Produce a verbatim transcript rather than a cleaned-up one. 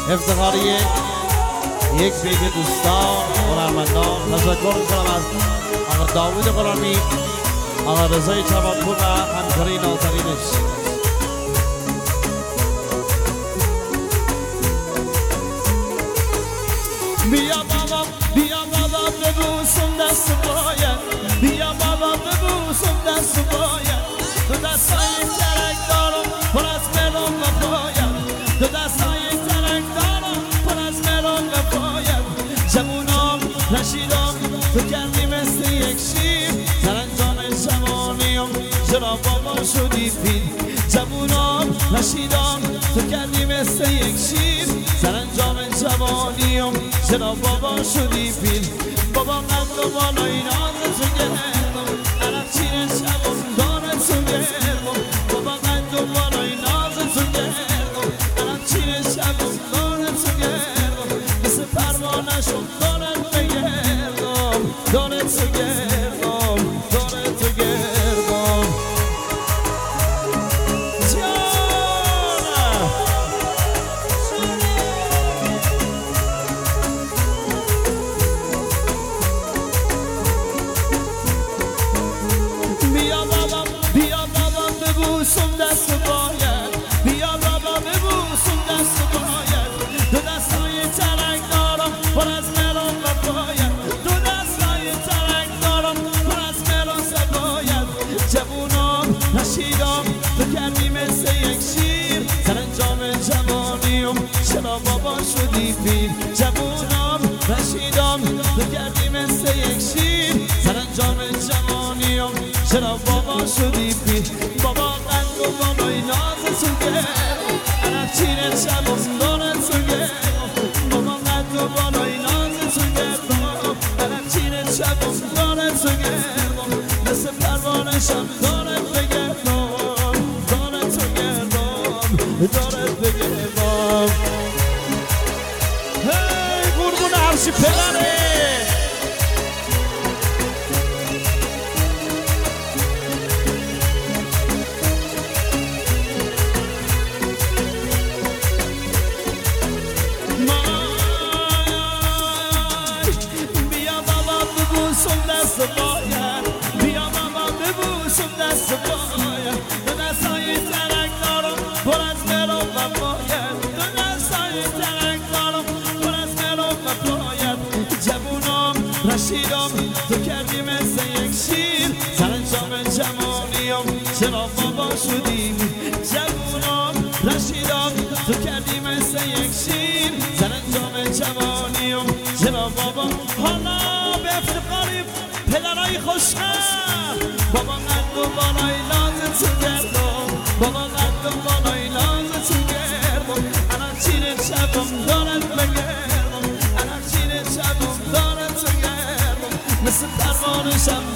افتخاری یک بیگ دوستان هنرمندان تشکر میکنم از آقا داوود غلامی، آقا رضای چمنپور و همکاری نازنینش. بیا بابا بیا بابا ببوسم دست باید، بیا بابا ببوسم دست باید، تو دستای ترک دارم پر از ملون و پاید، تو دستای ترک دارم پر از ملون و پاید. جوونام رشیدم تو کردی مثل یک شیر، سرانجام جوانیم چرا بابا شدی پیر. جوونام رشیدم تو کردی مثل یک شیر، سرانجام جوانیم چرا بابا شدی پیر. بابا قد و بالای ناز تو گردم، عرق چین شبم داره تو گردم. بابا قد و بالای ناز تو گردم، عرق چین شبم داره تو گردم. مثل پروانه شم داره تو گردم، داره تو گردم، داره تو گردم. ببوسم دست باید، بیا بابا ببوسم دست باید، دو دستای ترک دارم پر از ملون و پاید، دو دستای ترک دارم پر از ملون و پاید. جوونام رشیدم تو کردی مثل یک شیر، سرانجام جوانیم چرا بابا شدی پیر. جوونام رشیدم تو کردی مثل یک شیر، سرانجام جوانیم چرا بابا شدی پیر. بابا قند و بالای ناز تو گردم، عرق چین شبم داره تو گردم. بابا قند و بالای ناز تو گردم، عرق چین شبم داره تو گردم. مثل پروانه شم داره بگردم، داره تو گردم، داره بگردم. هی قربون عرشی پدره. دست باید، بیا بابا ببوسم دست باید، دو دستای ترک دارم پر از ملون و پاید، دو دستای ترک دارم پر از ملون و پاید. جوونام رشیدم تو کردی مثل یک شیر، سرانجام جوانیم چرا بابا شدی. جوونام رشیدم تو کردی مثل یک شیر، سرانجام جوانیم چرا بابا. حالا به افتخاری پدرای خوشخط، بابا قد و بالای ناز تو گردم، بابا قد و بالای ناز تو گردم. عرق چین شبم دارد بگردم، عرق چین شبم دارد تو گردم. مثل پروانه شم